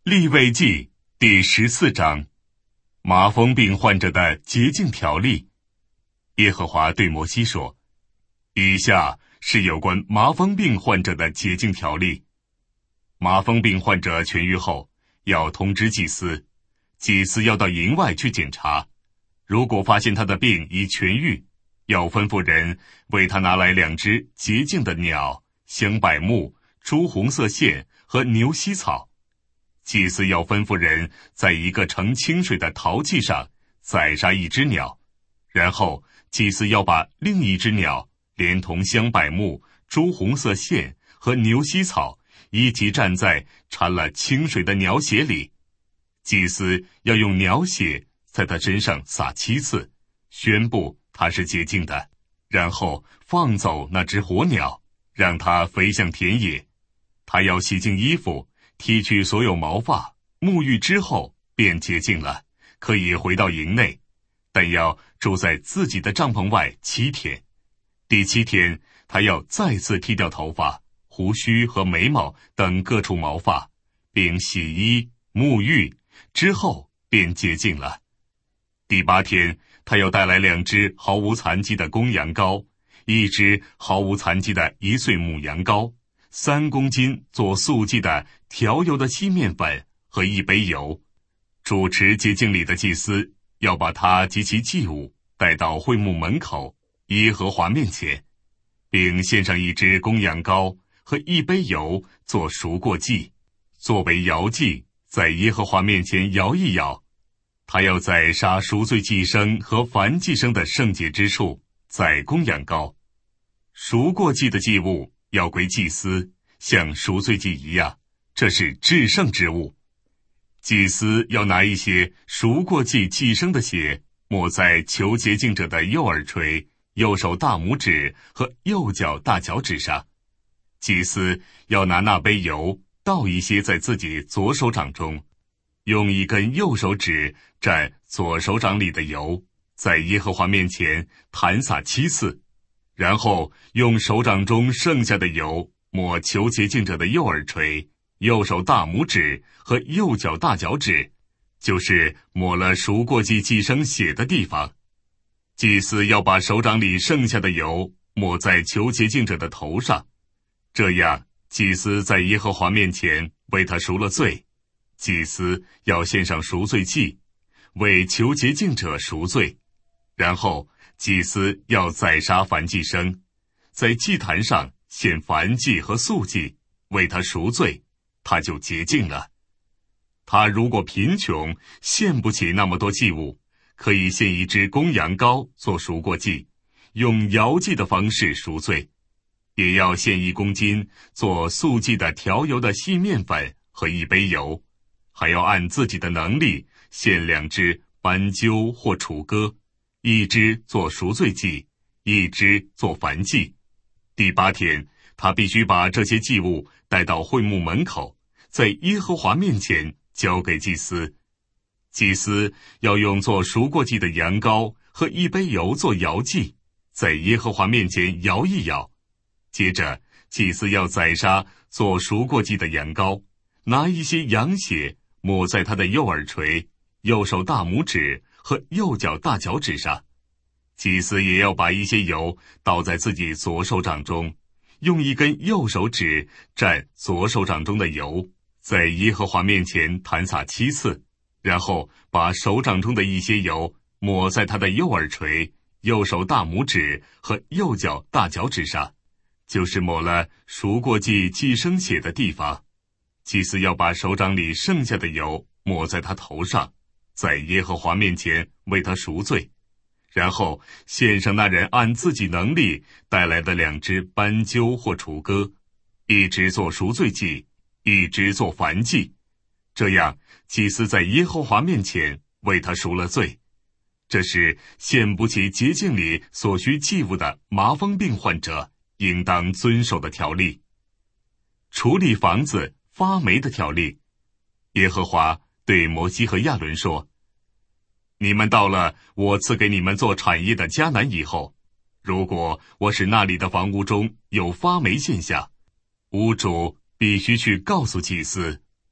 利未记第14章，麻风病患者的洁净条例。耶和华对摩西说，以下是有关麻风病患者的洁净条例。麻风病患者痊愈后，要通知祭司，祭司要到营外去检查，如果发现他的病已痊愈，要吩咐人为他拿来2只洁净的鸟、香柏木、朱红色线和牛膝草。祭司要吩咐人在一个盛清水的陶器上宰杀1只鸟，然后祭司要把另一只鸟连同香柏木、朱红色线和牛膝草一起蘸在掺了清水的鸟血里。祭司要用鸟血在他身上洒7次，宣布他是洁净的，然后放走那只活鸟，让它飞向田野。他要洗净衣服，剃去所有毛发，沐浴之后便洁净了，可以回到营内，但要住在自己的帐篷外7天。第7天，他要再次剃掉头发、胡须和眉毛等各处毛发，并洗衣、沐浴，之后便洁净了。第8天，他要带来2只毫无残疾的公羊羔，1只毫无残疾的1岁母羊羔，3公斤做素祭的调油的稀面粉和1杯油。主持洁净礼的祭司要把他及其祭物带到会幕门口耶和华面前，并献上1只公羊羔和1杯油做赎过祭，作为摇祭，在耶和华面前摇一摇。他要在杀赎罪祭牲和燔祭牲的圣洁之处宰公羊羔。赎过祭的祭物要归祭司，像赎罪祭一样，这是至圣之物。祭司要拿一些赎过祭祭牲的血，抹在求洁净者的右耳垂、右手大拇指和右脚大脚趾上。祭司要拿那杯油倒一些在自己左手掌中，用1根右手指蘸左手掌里的油，在耶和华面前弹洒7次，然后用手掌中剩下的油抹求洁净者的右耳垂、右手大拇指和右脚大脚趾，就是抹了赎过祭祭牲血的地方。祭司要把手掌里剩下的油抹在求洁净者的头上，这样祭司在耶和华面前为他赎了罪。祭司要献上赎罪祭，为求洁净者赎罪。然后祭司要宰杀燔祭牲，在祭坛上献燔祭和素祭，为他赎罪，他就洁净了。他如果贫穷，献不起那么多祭物，可以献1只公羊羔做赎过祭，用摇祭的方式赎罪，也要献1公斤做素祭的调油的细面粉和1杯油，还要按自己的能力献2只斑鸠或雏鸽，1只做赎罪祭，1只做燔祭。第8天，他必须把这些祭物带到会幕门口，在耶和华面前交给祭司。祭司要用做赎过祭的羊羔和1杯油做摇祭，在耶和华面前摇一摇。接着，祭司要宰杀做赎过祭的羊羔，拿一些羊血抹在他的右耳垂、右手大拇指和右脚大脚趾上。祭司也要把一些油倒在自己左手掌中，用1根右手指蘸左手掌中的油，在耶和华面前弹洒7次，然后把手掌中的一些油抹在他的右耳垂、右手大拇指和右脚大脚趾上，就是抹了赎过祭祭牲血的地方。祭司要把手掌里剩下的油抹在他头上，在耶和华面前为他赎罪，然后献上那人按自己能力带来的2只斑鸠或雏鸽，1只做赎罪祭，1只做燔祭。这样祭司在耶和华面前为他赎了罪。这是献不起洁净礼所需祭物的麻风病患者应当遵守的条例。处理房子发霉的条例。耶和华对摩西和亚伦说，你们到了我赐给你们做产业的迦南以后，如果我使那里的房屋中有发霉现象，屋主必须去告诉祭司，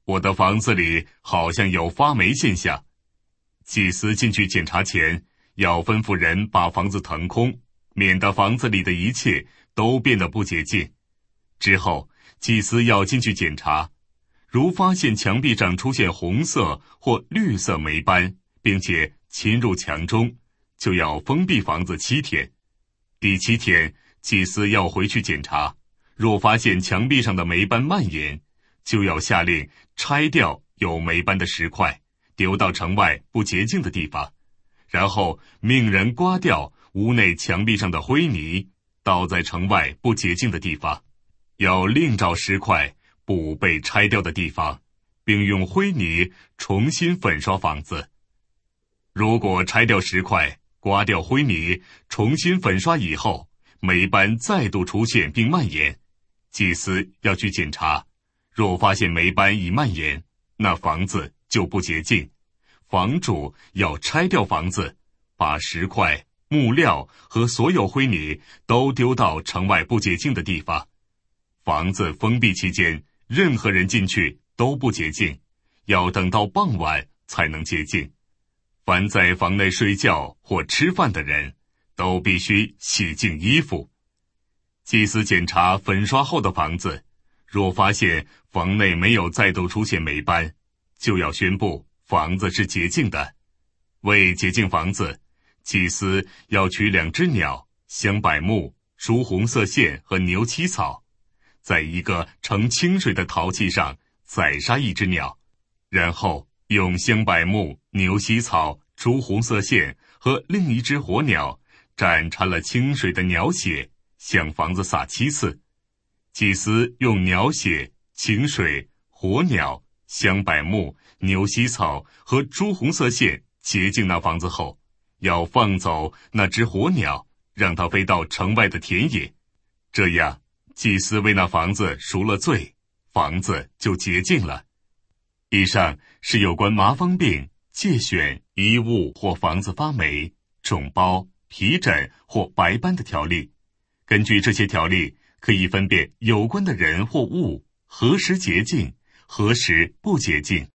我的房子里好像有发霉现象。祭司进去检查前，要吩咐人把房子腾空，免得房子里的一切都变得不洁净。之后，祭司要进去检查，如发现墙壁上出现红色或绿色霉斑，并且侵入墙中，就要封闭房子7天。第7天，祭司要回去检查，若发现墙壁上的霉斑蔓延，就要下令拆掉有霉斑的石块，丢到城外不洁净的地方，然后命人刮掉屋内墙壁上的灰泥，倒在城外不洁净的地方，要另找石块补被拆掉的地方，并用灰泥重新粉刷房子。如果拆掉石块，刮掉灰泥，重新粉刷以后，霉斑再度出现并蔓延，祭司要去检查，若发现霉斑已蔓延，那房子就不洁净，房主要拆掉房子，把石块、木料和所有灰泥都丢到城外不洁净的地方。房子封闭期间，任何人进去都不洁净，要等到傍晚才能洁净。凡在房内睡觉或吃饭的人，都必须洗净衣服。祭司检查粉刷后的房子，若发现房内没有再度出现霉斑，就要宣布房子是洁净的。为洁净房子，祭司要取2只鸟、香柏木、朱红色线和牛膝草，在一个盛清水的陶器上宰杀1只鸟，然后用香柏木、牛膝草、朱红色线和另1只活鸟蘸掺了清水的鸟血，向房子撒7次。祭司用鸟血、清水、活鸟、香柏木、牛膝草和朱红色线洁净那房子后，要放走那只活鸟，让它飞到城外的田野。这样，祭司为那房子赎了罪，房子就洁净了。以上是有关麻风病、疥癣、衣物或房子发霉、肿包、皮疹或白斑的条例。根据这些条例，可以分辨有关的人或物何时洁净，何时不洁净。